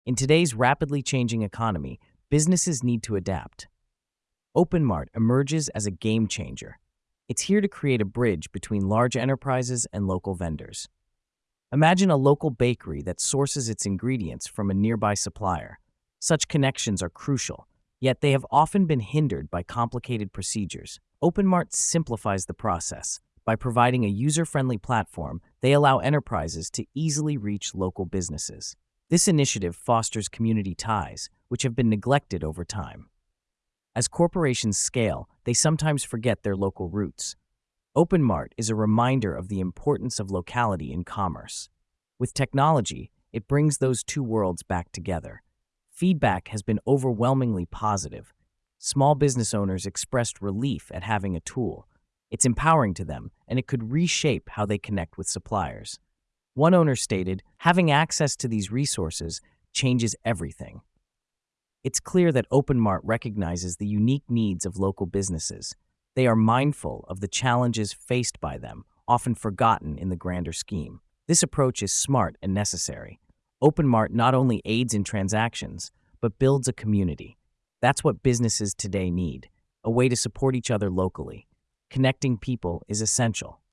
In today's rapidly changing economy, businesses need to adapt. OpenMart emerges as a game changer. It's here to create a bridge between large enterprises and local vendors. Imagine a local bakery that sources its ingredients from a nearby supplier. Such connections are crucial, yet they have often been hindered by complicated procedures. OpenMart simplifies the process. By providing a user-friendly platform, they allow enterprises to easily reach local businesses. This initiative fosters community ties, which have been neglected over time. As corporations scale, they sometimes forget their local roots. OpenMart is a reminder of the importance of locality in commerce. With technology, it brings those two worlds back together. Feedback has been overwhelmingly positive. Small business owners expressed relief at having a tool. It's empowering to them, and it could reshape how they connect with suppliers. One owner stated, "Having access to these resources changes everything." It's clear that OpenMart recognizes the unique needs of local businesses. They are mindful of the challenges faced by them, often forgotten in the grander scheme. This approach is smart and necessary. OpenMart not only aids in transactions, but builds a community. That's what businesses today need, a way to support each other locally. Connecting people is essential.